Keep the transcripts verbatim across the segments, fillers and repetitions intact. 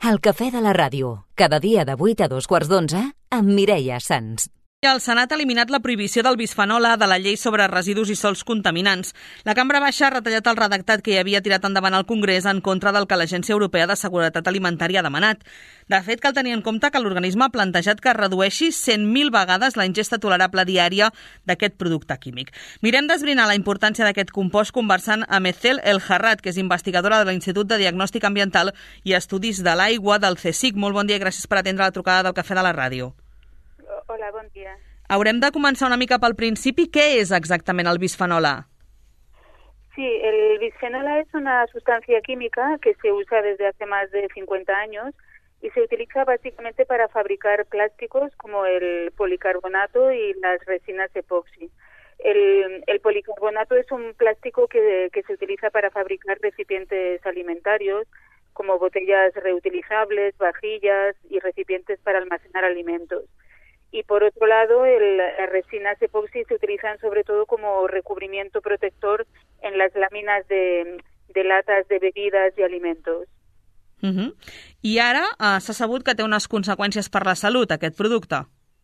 El cafè de la ràdio, cada dia de vuit a dos quarts d'onze, amb Mireia Sans. El Senat ha eliminat la prohibició del bisfenol A de la llei sobre residus i sòls contaminants. La Cambra Baixa ha retallat el redactat que hi havia tirat endavant al Congrés en contra del que l'Agència Europea de Seguretat Alimentària ha demanat. De fet, cal tenir en compte que l'organisme ha plantejat que es redueixi cent mil vegades la ingesta tolerable diària d'aquest producte químic. Mirem d'esbrinar la importància d'aquest compost conversant amb Ethel El Harrat, que és investigadora de l'Institut de Diagnòstic Ambiental i Estudis de l'Aigua del CSIC. Molt bon dia i gràcies per atendre la trucada del Cafè de la Ràdio. Hola, bon dia. Haurem de començar una mica pel principi. ¿Qué es exactament el bisfenol A? Sí, el bisfenol A es una sustancia química que se usa desde hace más de cincuenta años y se utiliza básicamente para fabricar plásticos como el policarbonato y las resinas epoxi. El, el policarbonato es un plástico que, que se utiliza para fabricar recipientes alimentarios como botellas reutilizables, vajillas y recipientes para almacenar alimentos. Y por otro lado, el, las resinas epoxi se utilizan sobre todo como recubrimiento protector en las láminas de, de latas de bebidas y alimentos. Uh-huh. I ara uh, s'ha sabut que té unes conseqüències per la salut, aquest producte.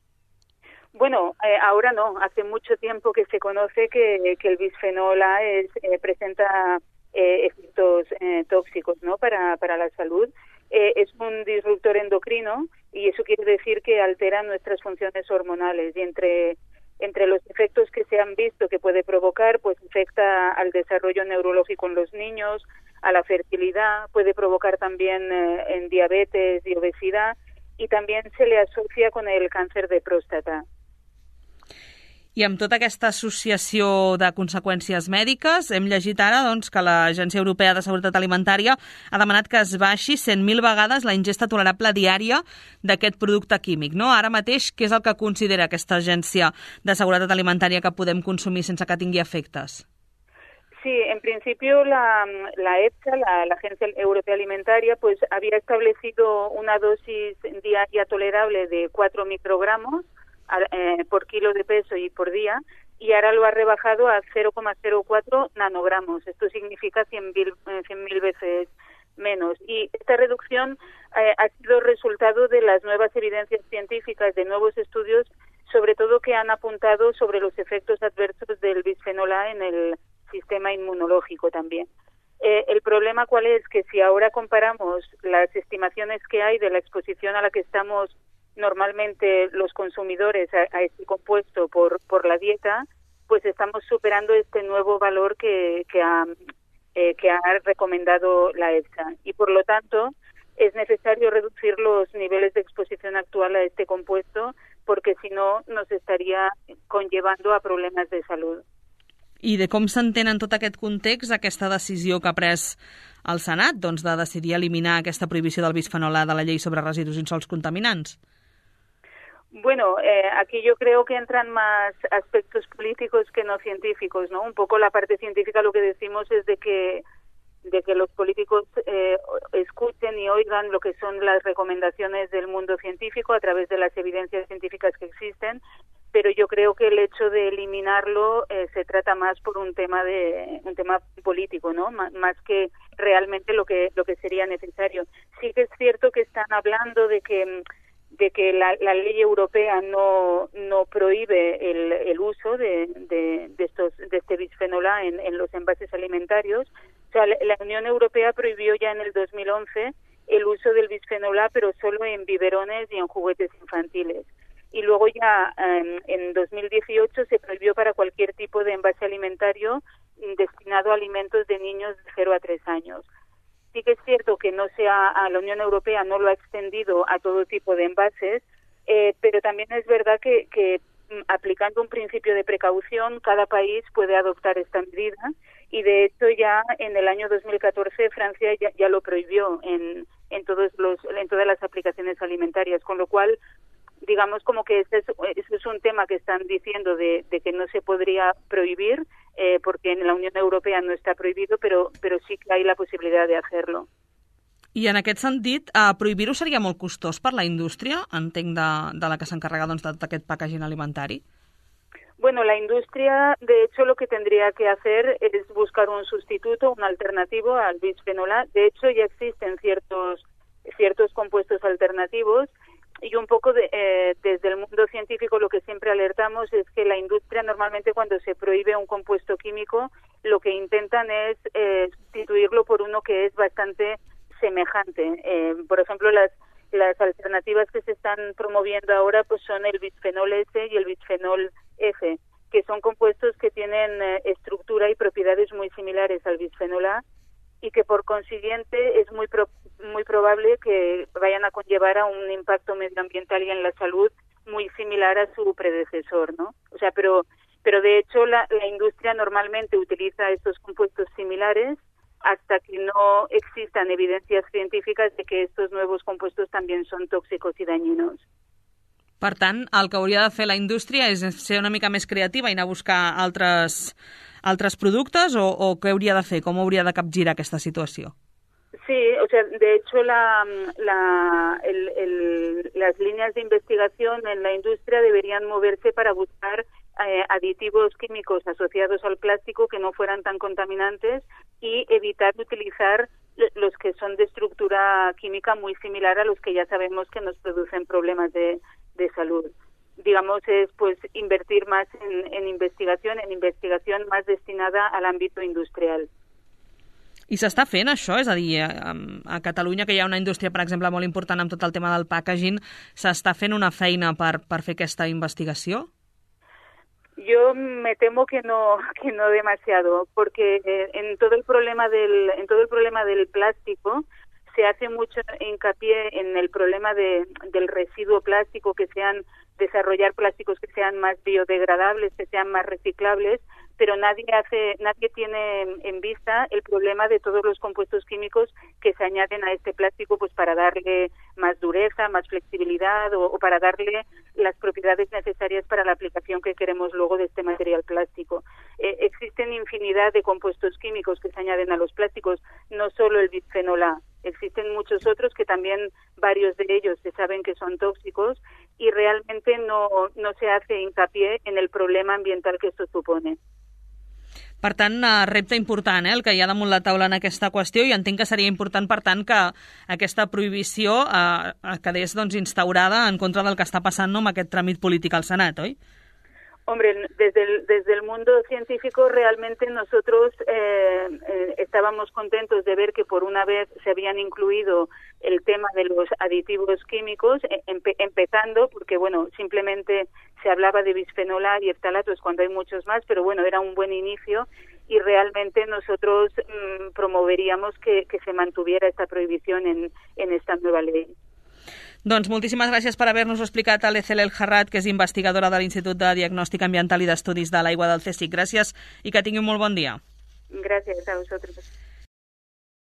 Bueno, eh, ahora no. Hace mucho tiempo que se conoce que, que el bisfenol A es, eh, presenta eh, efectos eh, tóxicos, ¿no? para, para la salud. Eh, es un disruptor endocrino y eso quiere decir que altera nuestras funciones hormonales y entre, entre los efectos que se han visto que puede provocar, pues afecta al desarrollo neurológico en los niños, a la fertilidad, puede provocar también eh, en diabetes y obesidad y también se le asocia con el cáncer de próstata. I amb tota aquesta associació de conseqüències mèdiques, hem llegit ara doncs, que l'Agència Europea de Seguretat Alimentària ha demanat que es baixi cent mil vegades la ingesta tolerable diària d'aquest producte químic. No? Ara mateix, què és el que considera aquesta Agència de Seguretat Alimentària que podem consumir sense que tingui efectes? Sí, en principio la, la EFSA, la, la Agencia Europea Alimentaria, pues había establecido una dosis diaria tolerable de cuatro microgramos Eh, por kilo de peso y por día, y ahora lo ha rebajado a cero coma cero cuatro nanogramos. Esto significa cien mil veces menos. Y esta reducción eh, ha sido resultado de las nuevas evidencias científicas, de nuevos estudios, sobre todo que han apuntado sobre los efectos adversos del bisfenol A en el sistema inmunológico también. Eh, el problema cuál es, que si ahora comparamos las estimaciones que hay de la exposición a la que estamos normalmente los consumidores a, a este compuesto por, por la dieta, pues estamos superando este nuevo valor que, que, ha, eh, que ha recomendado la EFSA. Y por lo tanto, es necesario reducir los niveles de exposición actual a este compuesto, porque si no, nos estaría conllevando a problemas de salud. I de com s'entén en tot aquest context aquesta decisió que ha pres el Senat, doncs, de decidir eliminar aquesta prohibició del bisfenol A de la llei sobre residus i sòls contaminants? Bueno, eh, aquí yo creo que entran más aspectos políticos que no científicos, ¿no? Un poco la parte científica lo que decimos es de que de que los políticos eh, escuchen y oigan lo que son las recomendaciones del mundo científico a través de las evidencias científicas que existen, pero yo creo que el hecho de eliminarlo eh, se trata más por un tema de un tema político, ¿no? M- más que realmente lo que lo que sería necesario. Sí que es cierto que están hablando de que de que la, la ley europea no no prohíbe el, el uso de, de, de estos de este bisfenol A en, en los envases alimentarios. O sea, la, la Unión Europea prohibió ya en el dos mil once el uso del bisfenol A, pero solo en biberones y en juguetes infantiles. Y luego ya eh, en dos mil dieciocho se prohibió para cualquier tipo de envase alimentario destinado a alimentos de niños de cero a tres años. Sí que es cierto que no sea a la Unión Europea no lo ha extendido a todo tipo de envases, eh, pero también es verdad que, que aplicando un principio de precaución, cada país puede adoptar esta medida y de hecho ya en el año dos mil catorce Francia ya, ya lo prohibió en, en todos los en todas las aplicaciones alimentarias, con lo cual digamos como que ese es, ese es un tema que están diciendo de, de que no se podría prohibir, eh, porque en la Unión Europea no está prohibido, pero, pero sí que hay la posibilidad de hacerlo. I en aquest sentit, eh, prohibir-ho seria molt costós per la indústria, entenc, de, de la que s'encarrega doncs, d'aquest packaging alimentari? Bueno, la industria, de hecho, lo que tendría que hacer es buscar un sustituto, un alternativo al bisfenol A. De hecho, ya existen ciertos ciertos intentan es eh, sustituirlo por uno que es bastante semejante. Eh, por ejemplo, las las alternativas que se están promoviendo ahora pues son el bisfenol S y el bisfenol F, que son compuestos que tienen eh, estructura y propiedades muy similares al bisfenol A y que por consiguiente es muy pro, muy probable que vayan a conllevar a un impacto medioambiental y en la salud muy similar a su predecesor, ¿no? O sea, pero pero de hecho la, la industria normalmente utiliza estos compuestos similares hasta que no existan evidencias científicas de que estos nuevos compuestos también son tóxicos y dañinos. Per tant, el que hauria de fer la indústria és ser una mica més creativa i anar a buscar altres, altres productes o, o què hauria de fer? Com hauria de capgirar aquesta situació? Sí, o sea, de hecho la, la, el, el, las líneas de investigación en la industria deberían moverse para buscar eh, aditivos químicos asociados al plástico que no fueran tan contaminantes y evitar utilizar los que son de estructura química muy similar a los que ya sabemos que nos producen problemas de, de salud. Digamos, es pues invertir más en, en investigación, en investigación más destinada al ámbito industrial. I s'està fent això? És a dir, a, a Catalunya, que hi ha una indústria, per exemple, molt important amb tot el tema del packaging, s'està fent una feina per, per fer aquesta investigació? Yo me temo que no que no demasiado, porque eh, en todo el problema del en todo el problema del plástico se hace mucho hincapié en el problema de, del residuo plástico, que sean desarrollar plásticos que sean más biodegradables, que sean más reciclables, pero nadie hace nadie tiene en vista el problema de todos los compuestos químicos que se añaden a este plástico pues para darle más dureza, más flexibilidad o, o para darle las propiedades necesarias para la aplicación que queremos luego de este material plástico. Eh, existen infinidad de compuestos químicos que se añaden a los plásticos, no solo el bisfenol A. Existen muchos otros que también, varios de ellos se saben que son tóxicos y realmente no, no se hace hincapié en el problema ambiental que esto supone. Per tant, repte important, eh, el que hi ha damunt la taula en aquesta qüestió, i entenc que seria important, per tant, que aquesta prohibició eh, quedés doncs, instaurada en contra del que està passant no, amb aquest tràmit polític al Senat, oi? Hombre, desde el, desde el mundo científico realmente nosotros eh, eh, estábamos contentos de ver que por una vez se habían incluido el tema de los aditivos químicos, empe empezando porque, bueno, simplemente se hablaba de bisfenol A y eftalatos cuando hay muchos más, pero bueno, era un buen inicio y realmente nosotros mmm, promoveríamos que, que se mantuviera esta prohibición en, en esta nueva ley. Doncs moltíssimes gràcies per haver-nos explicat a l'Ethel El Harrat, que és investigadora de l'Institut de Diagnòstic Ambiental i d'Estudis de l'Aigua del CSIC. Gràcies i que tingui un molt bon dia. Gràcies a vosaltres.